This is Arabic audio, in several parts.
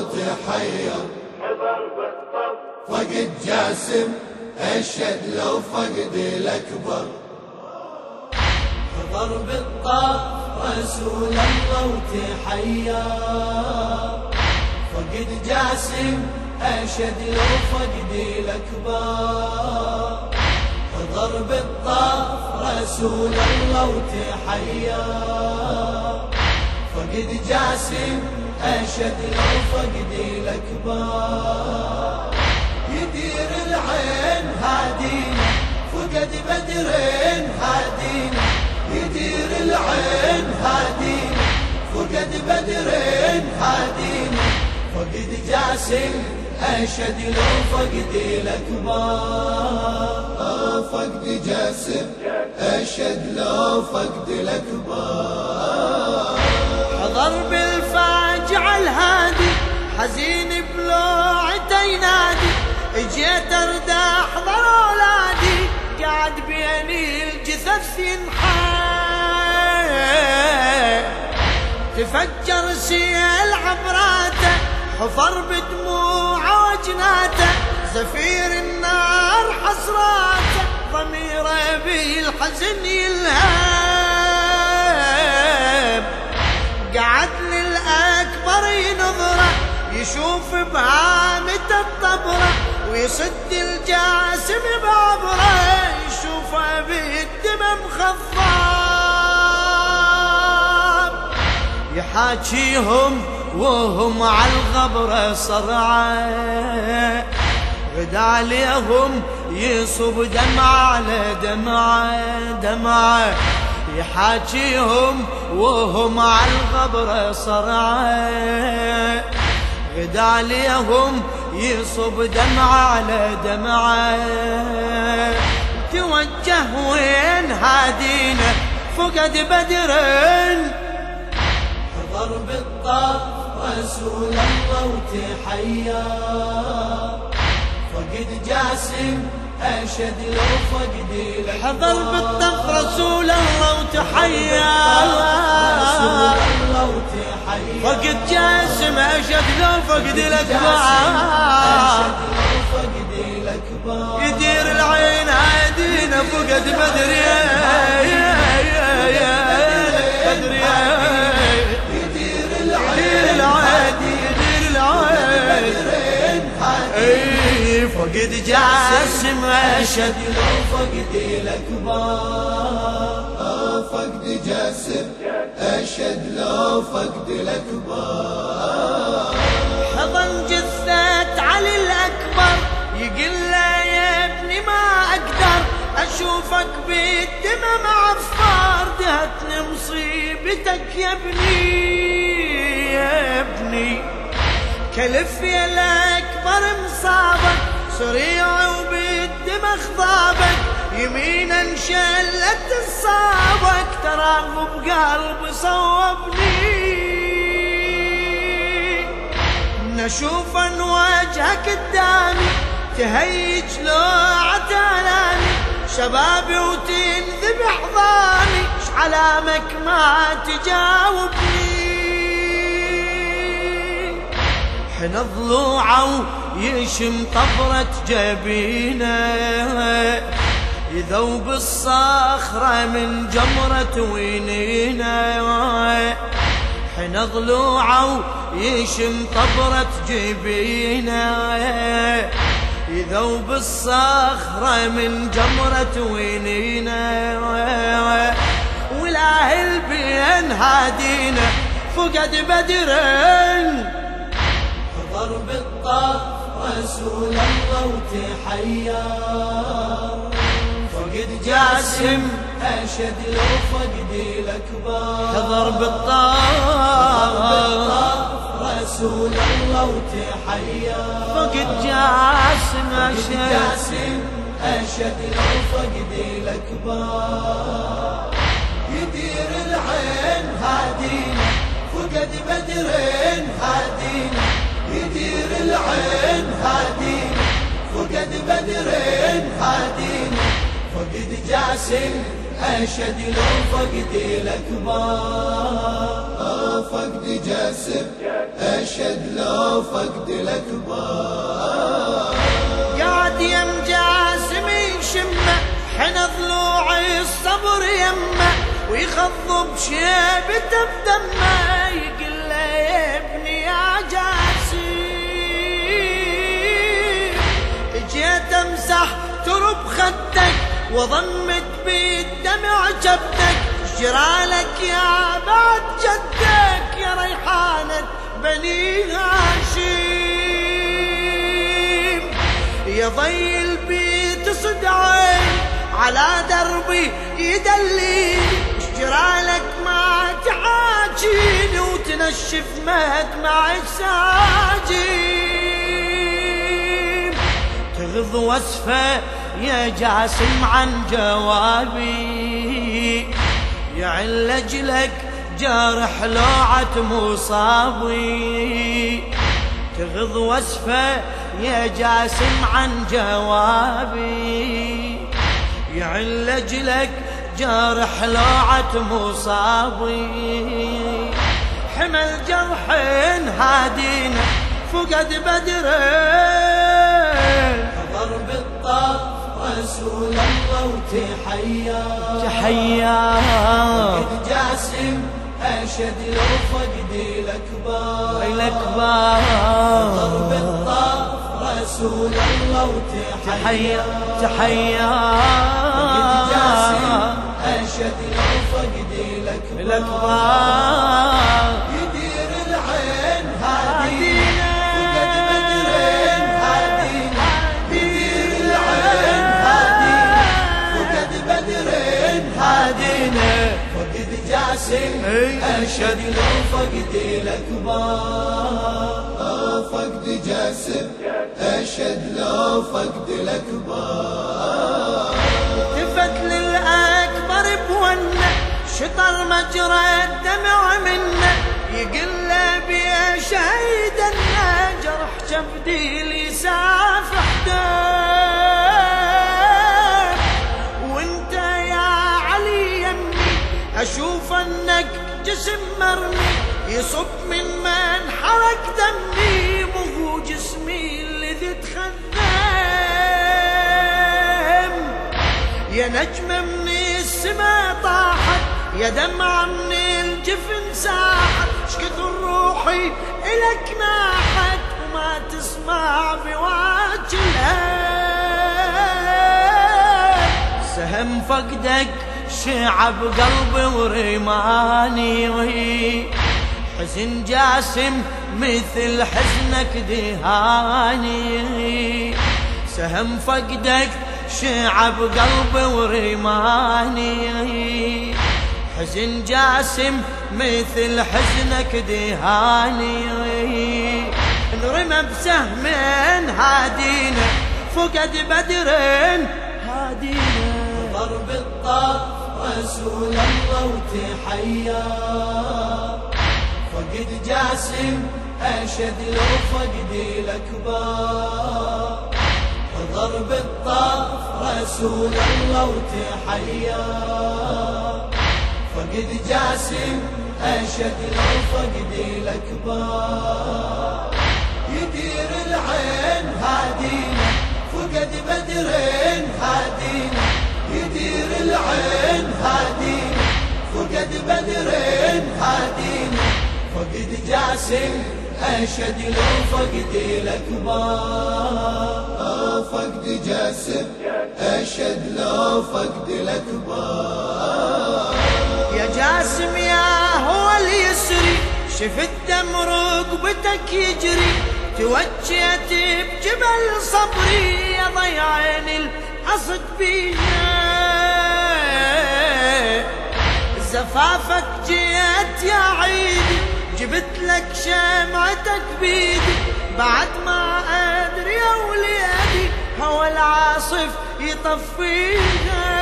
وتحير، فقد جاسم أشهد لو فقد الأكبر. حضر بالطاف رسول الله وتحير، فقد جاسم أشهد لو فقد الأكبر. حضر بالطاف رسول الله وتحير، فقد جاسم أشهد لو فقد الأكبر. يدير العين هادينا فقد بدر هادينا، يدير العين هادينا فقد بدر هادينا. فقد جاسم أشهد لو فقد الأكبر، فقد جاسم أشهد لو فقد الأكبر. حضر بالفاجع الهادي حزين بلوعته ينادي، اجيت ارد احضر اولادي قاعد بيني الجثث ينحى. تفجر سيل عبراته حفر بدموعه وجناته، زفير النار حسراته ضميره بالحزن يلهب. قعد للأكبر ينظره يشوف بهامة الطبرة، ويصد الجاسم بعبره يشوفه بالدم مخضب. يحاكيهم وهم على الغبرة صرعه، غدا عليهم يصب دمعة على دمعة. يحاكيهم وهم على الغبرة صرعه، غدا عليهم يصب دمعة على دمعة. توجه وين هادينا فقد بدر، حضر بالطاف رسول الله وتحير. فقد جاسم أشهد لو فقد الأكبر. حضر بالطف رسول الله وتحير، فقد جاسم أشهد لو فقد الأكبر. يدير العين هادينا فقد بدر بدر، يدير العين فقد جاسم أشهد لو فقد الأكبر. فقد جاسم أشهد لو فقد الأكبر. حضن جثة علي الأكبر يقول له يا ابني ما أقدر أشوفك بالدم معفر، دهتني مصيبتك يا ابني. كلف يا الأكبر مصابك سريع وبالدم خضابك، يمينا انشلت الصابك تراه بقلب صوبني. نشوف ان وجهك قدامي تهيج لوعة علاني، شبابي وتنذبح ضاني شعلامك ما تجاوبني. حن ضلوعه يشم طبرة جبينه، يذوب الصخرة من جمرة وينينه. حن ضلوعه يشم طبرة جبينه، يذوب الصخرة من جمرة وينينه. ولا البين هادينا فقد بدرين، حضر بالطاف رسول الله وتحير. فقد جاسم أشهد لو فقد الأكبر. حضر بالطاف رسول الله وتحير. فقد جاسم أشهد لو فقد الأكبر. يدير العين هادينا فقد بدر هادينا، يدير العين هادينا فقد بدر هادينا. فقد جاسم أشد لو فقدي الأكبر. فقد جاسم أشد لو فقد الأكبر. قاعد يم جاسم يشمه حين ضلوع الصبر يمه ويخضب شيبته بدمه يقول له يا ابني يا جاسم جيت امسح ترب خدك وضمت بالدمع جبدك جرالك يا بعد جدك يا ريحانة بني هاشم يا ضي البيت صدعي على دربي يدلي جرالك ما تعاجين وتنشف مدمع الساجين تغض وصفه يا جاسم عن جوابي يعل اجلك جارح لوعة مصابي تغض وصفه يا جاسم عن جوابي يعل اجلك جارح لوعة مصابي حمل جرح هادينا فقد بدرين ضرب الطاف رسول الله وتحيا فقد جاسم أشد لو فقدي الأكبر. ضرب الطاف رسول الله وتحيا فقد جاسم أشد لو فقدي الأكبر. يدير العين هادينا فقد بدرين هادينا يدير العين هادينا فقد بدرين هادينا فقد جاسم أشد لو فقدي الأكبر. فقد جاسم أشد لو فقد الأكبر. التفت للأكبر بونه شطر مجرى الدمع منه يقل له بيا شهيدنا جرح جبدي اللي سافح دم وانت يا علي يمي اشوف انك جسم مرمي يصب من حرك دمي مو جسمي اللي ذي تخذم يا نجمة من السما طاحت يا دمعة من الجفن ساحت شكثر روحي إلك ناحت وما تسمع بواجهها سهم فقدك شعب قلبي ورماني حزن جاسم مثل حزنك دهاني سهم فقدك شعب قلبي ورماني حزن جاسم مثل حزنك دهاني انرمى بسهم هادينا فقد بدرين هادينا ضرب الطاف رسول الله وتحيا فقد جاسم أشد لو فقدي الأكبر. ضرب الطاف رسول الله وتحيا فقد جاسم أشد لو فقدي الأكبر. يدير العين هادينا فقد بدرين هادينا يدير العين هادينا فقد بدرين هادينا فقد جاسم أشد لو فقدي الأكبر. فقد جاسم أشد لو فقد الأكبر. يا جاسم يا هو اليسري شفت دم رقبتك يجري توجهت بجبل صبري يا ضيعين الحصد بينا زفافك جيت يا عيدي جبت لك شمعتك بيدي بعد ما أدري يا وليدي هوى العاصف يطفيها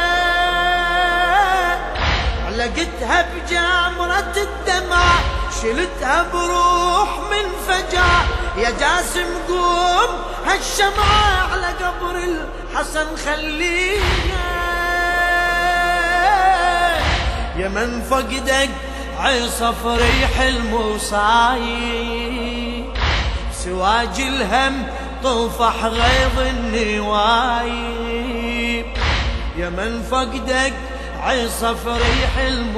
لقيتها بجمرة الدمعة شلتها بروح من فجعة يا جاسم قوم هالشمعة على قبر الحسن خليها يا من فقدك عصف ريح المصايب، سواج الهم طفح غيظ النوايب. يا من فقدك عصف ريح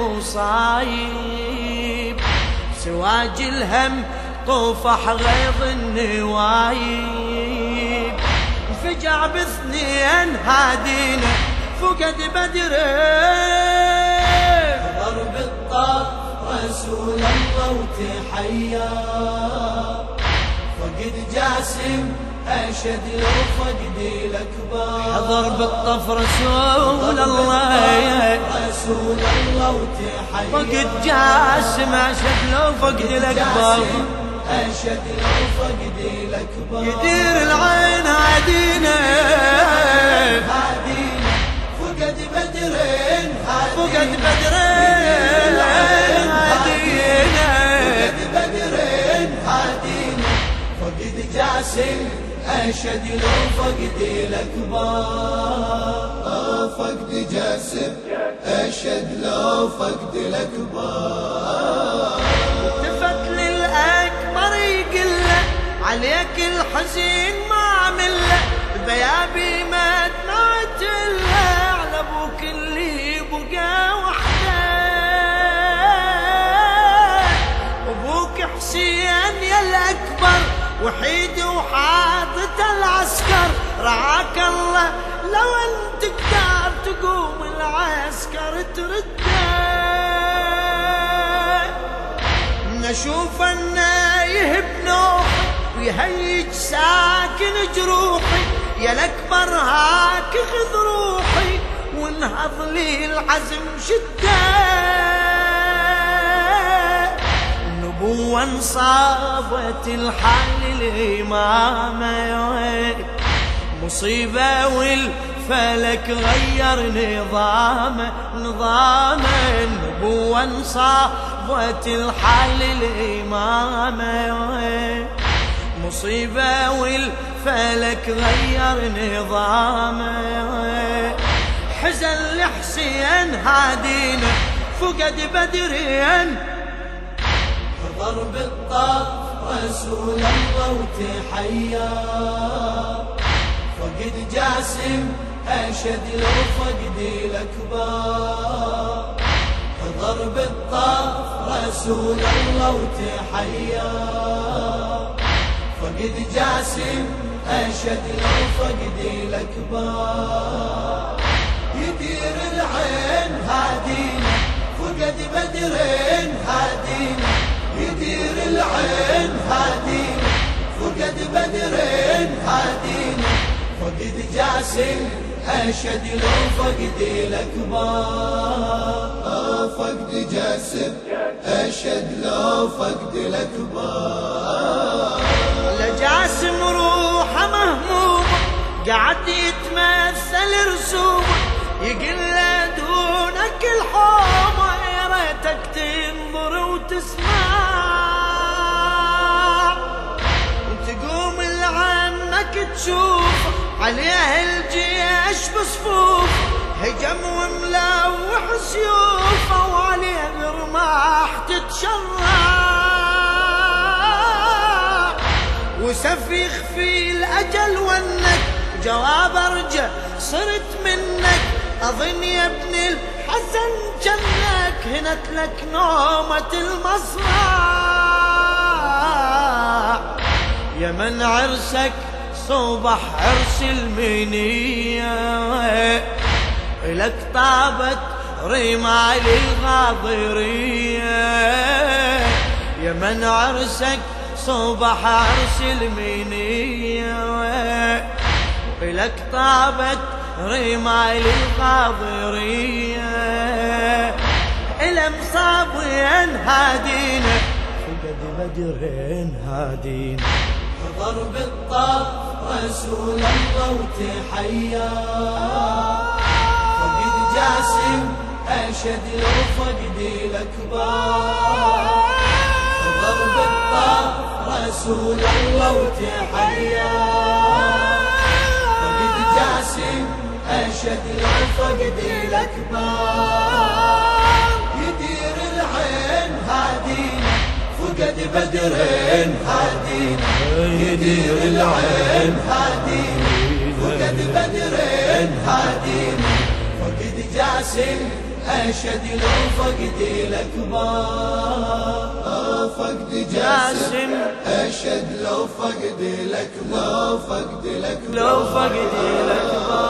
المصايب، سواج الهم طفح غيظ النوايب. انفجع باثنين هادينا فقد بدرين، ضرب الطاف رسول الله وتحيا. فقد جاسم أشد لو فقدي الأكبر، حضر بالطف رسول الله رسول الله وتحيا. فقد جاسم أشد لو فقد الأكبر، أشد لو فقدي الأكبر. يدير العين هادينا هادينا فقد بدرين، فقد بدرين هادينا، فقد بدرين هادينا. فقد جاسم أشد لو فقدي الأكبر، فقد جاسم أشد لو فقدي الأكبر. التفت للأكبر يقله عليك الحزين ما عمله، بيابي ما دمعت له على ابوك اللي بقى وحده. ابوك حسين يا الأكبر وحيد وحاطط العسكر، رعاك الله لو انت تقدر تقوم العسكر ترده. نشوف انه يهب نوحي ويهيج ساكن جروحي، يا الأكبر هاك خذ روحي وانهض لي العزم شده. النبوة انصابت الحال الإمامة، مصيبة والفلك غير نظامه. النبوة انصابت الحال الإمامة، مصيبة والفلك غير نظامه. حزن لحسين هادينا فقد بدرين، ضرب الطاف رسول الله وتحيا. فقد جاسم أشد لو فقدي الأكبر، ضرب الطاف رسول الله وتحيا. فقد جاسم أشد لو فقدي الأكبر. يدير العين هادينا فقد بدرين هادينا، يدير العين هادينا فقد بدرين هادينا. فقد جاسم أشد لو فقدي الأكبر، فقد جاسم أشد لو فقدي الأكبر. لجاسم روحه مهمومة قعد يتمثل رسومه، يقل له دونك الحومة يا ريتك تنظر وتسمع، وتقوم لعنك تشوف عليه الجيش بصفوف، هجم وملوح سيوفه وعليه برماح تتشرع، وسف يخفي الأجل وانك جواب أرجع صرت منك. أظن يا ابن الحسن جنك هنت لك نومة المصرع، يا من عرسك صبح عرس المنية، لك طابت رمال الغاضرية. يا من عرسك صبح عرس المنية، لك طابت رمال الغاضرية. المصابين هادينا فقد بدرين هادينا، ضرب الطاف رسول الله وتحيا. فقد جاسم أشد لو فقدي الأكبر، ضرب الطاف رسول الله وتحيا. فقد جاسم أشد لو فقدي الأكبر. بدر هادينا يدير العين هادينا فقد بدر هادينا فقد جاسم أشد لو فقد الأكبر فقد جاسم أشد لو فقد الأكبر لو فقد الأكبر